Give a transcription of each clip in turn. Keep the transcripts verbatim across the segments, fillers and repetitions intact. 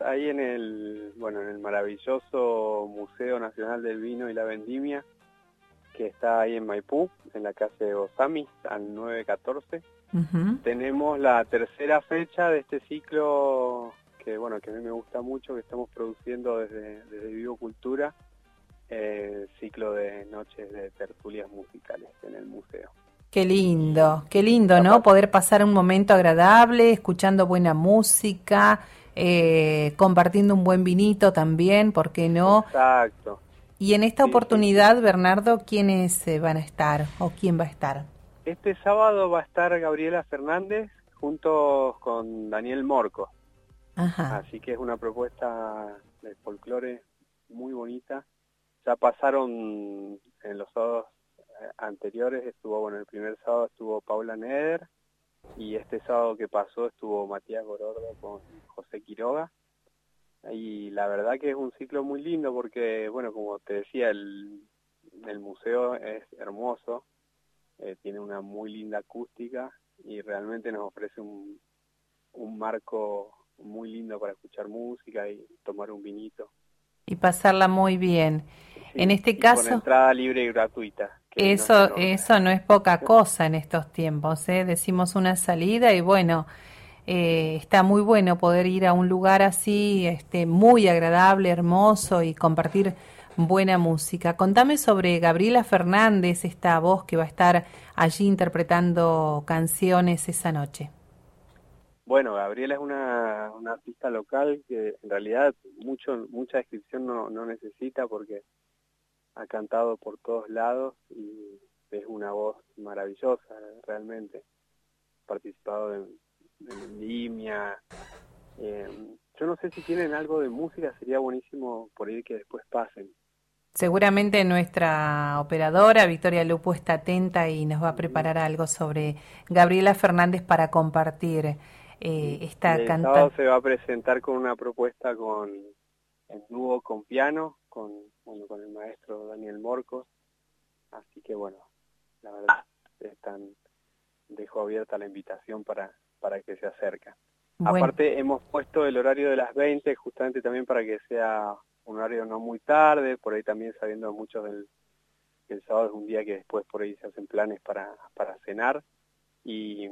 ahí en el, bueno, en el maravilloso Museo Nacional del Vino y la Vendimia, que está ahí en Maipú, en la calle Osamis, al nueve catorce. Uh-huh. Tenemos la tercera fecha de este ciclo que, bueno, que a mí me gusta mucho, que estamos produciendo desde, desde Vivo Cultura, eh, ciclo de noches de tertulias musicales en el museo. Qué lindo, qué lindo, ¿no? Poder pasar un momento agradable, escuchando buena música, eh, compartiendo un buen vinito también, ¿por qué no? Exacto. Y en esta Sí, oportunidad, sí, sí. Bernardo, ¿quiénes eh, van a estar o quién va a estar? Este sábado va a estar Gabriela Fernández junto con Daniel Morco. Ajá. Así que es una propuesta de folclore muy bonita. Ya pasaron en los sábados anteriores, estuvo, bueno, el primer sábado estuvo Paula Neder, y este sábado que pasó estuvo Matías Gorordo con José Quiroga. Y la verdad que es un ciclo muy lindo porque, bueno, como te decía, el, el museo es hermoso, eh, tiene una muy linda acústica y realmente nos ofrece un, un marco muy lindo para escuchar música y tomar un vinito. Y pasarla muy bien. En Sí, este y con caso, entrada libre y gratuita, que no es eso, menor. eso no es poca cosa en estos tiempos, ¿eh? Decimos una salida y bueno, eh, está muy bueno poder ir a un lugar así, este, muy agradable, hermoso y compartir buena música. Contame sobre Gabriela Fernández, esta voz que va a estar allí interpretando canciones esa noche. Bueno, Gabriela es una, una artista local que en realidad mucho mucha descripción no, no necesita porque ha cantado por todos lados y es una voz maravillosa realmente. Ha participado en, en Vendimia. Eh, yo no sé si tienen algo de música, sería buenísimo por ahí que después pasen. Seguramente nuestra operadora, Victoria Lupo, está atenta y nos va a preparar algo sobre Gabriela Fernández para compartir eh, Y, y esta el sábado cantante. se va a presentar con una propuesta con en dúo con piano, con, bueno, con el maestro Daniel Morcos. Así que bueno, la verdad están, dejo abierta la invitación para, para que se acerquen. Bueno, Aparte hemos puesto el horario de las veinte justamente también para que sea un horario no muy tarde, por ahí también sabiendo muchos del que el sábado es un día que después por ahí se hacen planes para, para cenar y,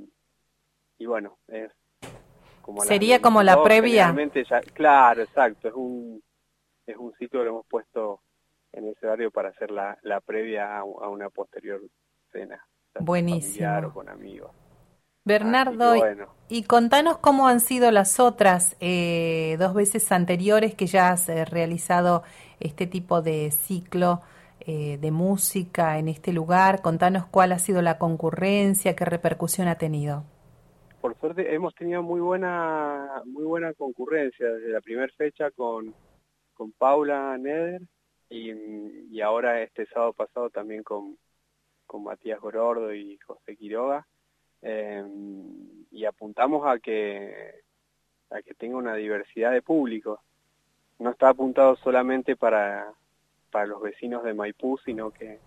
y bueno, es como a las sería como la veintidós previa. generalmente ya, claro, exacto, es un es un sitio que lo hemos puesto en ese horario para hacer la, la previa a, a una posterior cena, ya sea familiar o Buenísimo. con amigos. Así que Bernardo, bueno, y contanos cómo han sido las otras eh, dos veces anteriores que ya has eh, realizado este tipo de ciclo eh, de música en este lugar. Contanos cuál ha sido la concurrencia, qué repercusión ha tenido. por suerte hemos tenido muy buena muy buena concurrencia desde la primera fecha con, con Paula Neder y, y ahora este sábado pasado también con, con Matías Gorordo y José Quiroga. Eh, y apuntamos a que, a que tenga una diversidad de públicos. No está apuntado solamente para, para los vecinos de Maipú, sino que,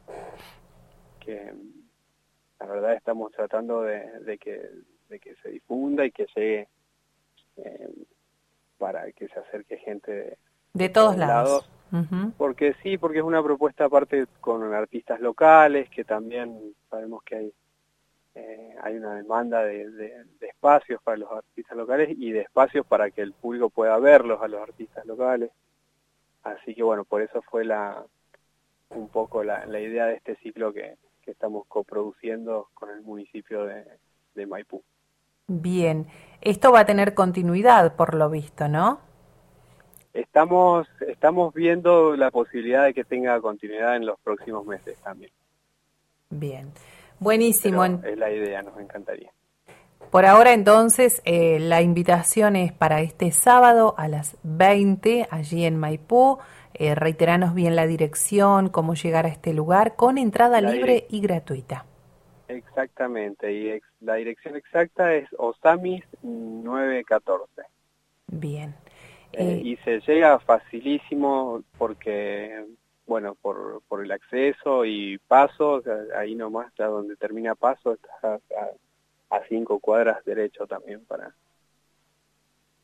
que la verdad estamos tratando de, de, que, de que se difunda y que llegue eh, para que se acerque gente de, De de todos todos lados. lados. Uh-huh. Porque sí, porque es una propuesta aparte con artistas locales, que también sabemos que hay eh, hay una demanda de, de, de espacios para los artistas locales y de espacios para que el público pueda verlos a los artistas locales. Así que bueno, por eso fue la un poco la, la idea de este ciclo que, que estamos coproduciendo con el municipio de, de Maipú. Bien, esto va a tener continuidad por lo visto, ¿no? Estamos, estamos viendo la posibilidad de que tenga continuidad en los próximos meses también. Bien, buenísimo. Pero es la idea, nos encantaría. Por ahora entonces eh, la invitación es para este sábado a las veinte allí en Maipú. Eh, reiteranos bien la dirección, cómo llegar a este lugar con entrada La direc libre y gratuita. Exactamente, y ex la dirección exacta es Osamis nueve catorce. Bien. Eh, Eh, y se llega facilísimo porque, bueno, por, por el acceso y Paso, o sea, ahí nomás, ya donde termina Paso, está a, a cinco cuadras derecho también para,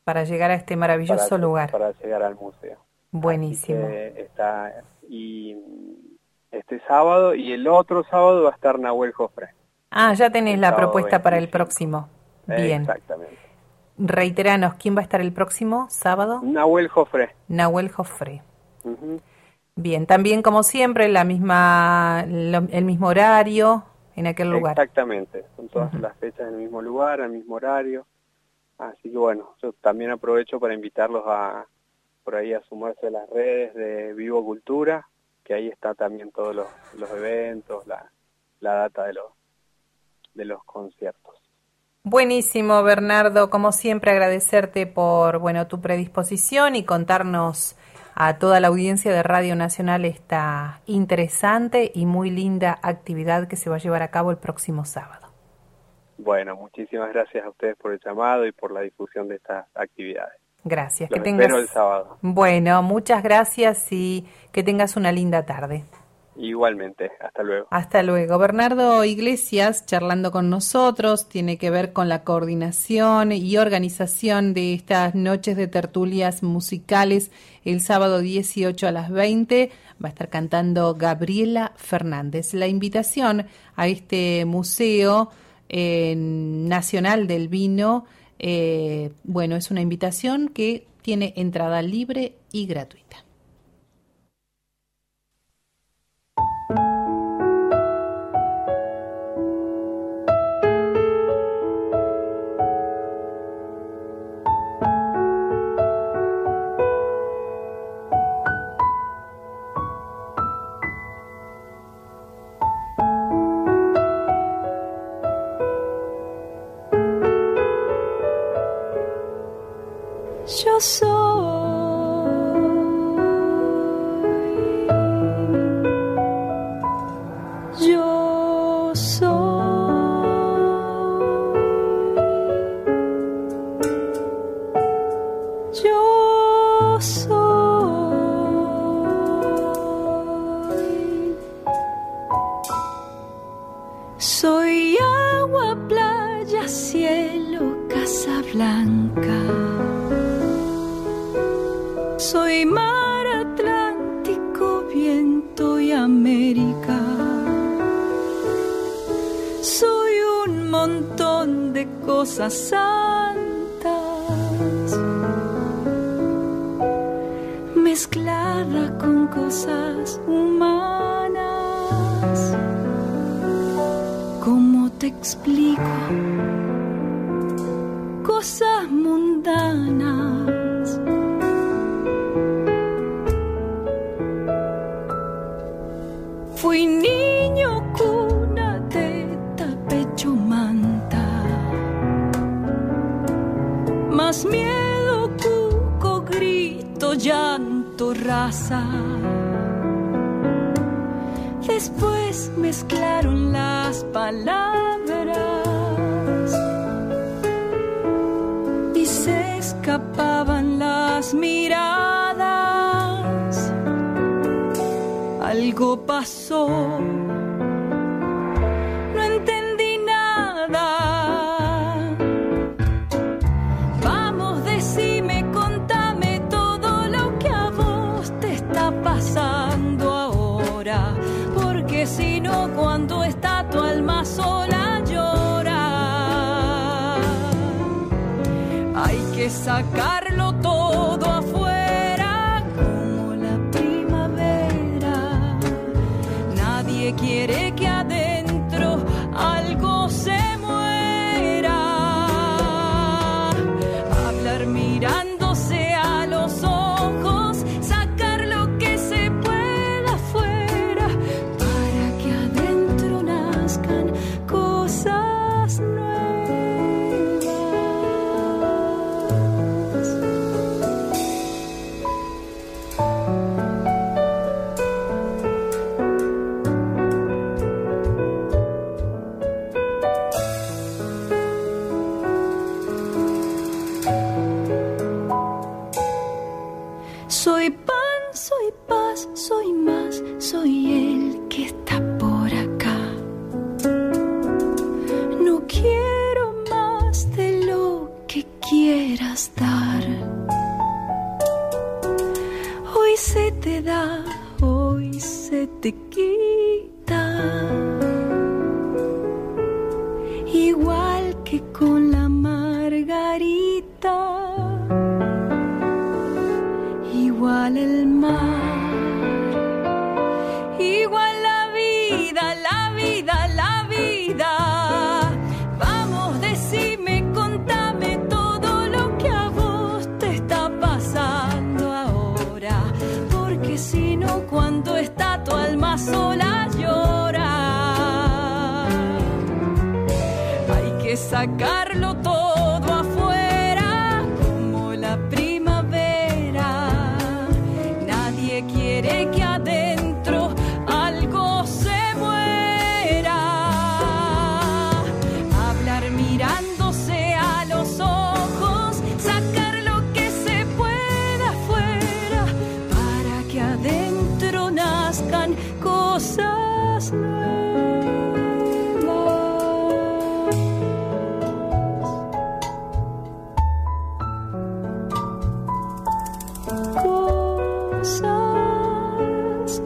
para llegar a este maravilloso para, lugar. Para llegar al museo. Buenísimo. Está, y este sábado, y el otro sábado va a estar Nahuel Jofré. Ah, ya tenés el la propuesta veinticinco para el próximo. Bien. Exactamente. Reiteranos, ¿quién va a estar el próximo sábado? Nahuel Jofré. Nahuel Jofré. Uh-huh. Bien, también como siempre, la misma, lo, el mismo horario en aquel lugar. Exactamente, son todas uh-huh. las fechas en el mismo lugar, al mismo horario. Así que bueno, yo también aprovecho para invitarlos a por ahí a sumarse a las redes de Vivo Cultura, que ahí está también todos los, los eventos, la, la data de los, de los conciertos. Buenísimo, Bernardo, como siempre agradecerte por bueno tu predisposición y contarnos a toda la audiencia de Radio Nacional esta interesante y muy linda actividad que se va a llevar a cabo el próximo sábado. Bueno, muchísimas gracias a ustedes por el llamado y por la difusión de estas actividades. Gracias. Los que tengas... espero el sábado. Bueno, muchas gracias y que tengas una linda tarde. Igualmente, hasta luego. Hasta luego. Bernardo Iglesias, charlando con nosotros, tiene que ver con la coordinación y organización de estas noches de tertulias musicales el sábado dieciocho a las veinte. Va a estar cantando Gabriela Fernández. La invitación a este museo eh, nacional del vino, eh, bueno, es una invitación que tiene entrada libre y gratuita. Yo soy, yo soy, yo soy, soy agua, playa, cielo, casa blanca. Soy mar Atlántico, viento y América. Soy un montón de cosas santas mezclada con cosas humanas. ¿Cómo te explico? Cosas mundanas. Fui niño, cuna, teta, pecho, manta. Más miedo, cuco, grito, llanto, raza. Después mezclaron las palabras y se escapaban las miradas. Algo pasó, no entendí nada. Vamos, decime, contame todo lo que a vos te está pasando ahora, porque si no, cuando está tu alma sola llora. Hay que sacarlo todo afuera. Quiere que adentro algo se muera. Hablar mirándose a los ojos, sacar lo que se pueda afuera, para que adentro nazcan cosas nuevas. Soy pan, soy paz, soy más, soy el que está por acá. No quiero más de lo que quieras dar. te da, hoy se te quita. Igual que con la margarita, igual el mar, igual la vida, la vida, la vida. Vamos, decime, contame todo lo que a vos te está pasando ahora, porque si no, cuando está tu alma sola llora. Hay que sacarlo todo afuera como la primavera. Nadie quiere que adentro algo se muera. Hablar mirándose a los ojos, sacar lo que se pueda afuera, para que adentro nazcan cosas nuevas. Cosas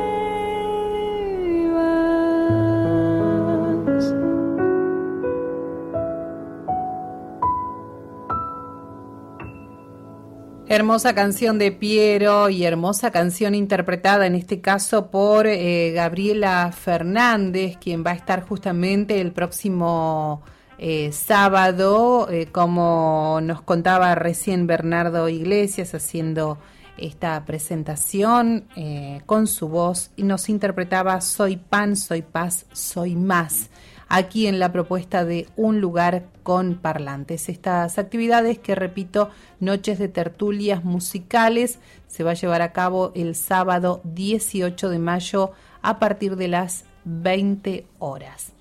nuevas. Hermosa canción de Piero y hermosa canción interpretada en este caso por eh, Gabriela Fernández, quien va a estar justamente el próximo eh, sábado, eh, como nos contaba recién Bernardo Iglesias, haciendo esta presentación eh, con su voz, y nos interpretaba Soy pan, soy paz, soy más, aquí en la propuesta de Un Lugar con Parlantes. Estas actividades que, repito, noches de tertulias musicales, se va a llevar a cabo el sábado dieciocho de mayo a partir de las veinte horas.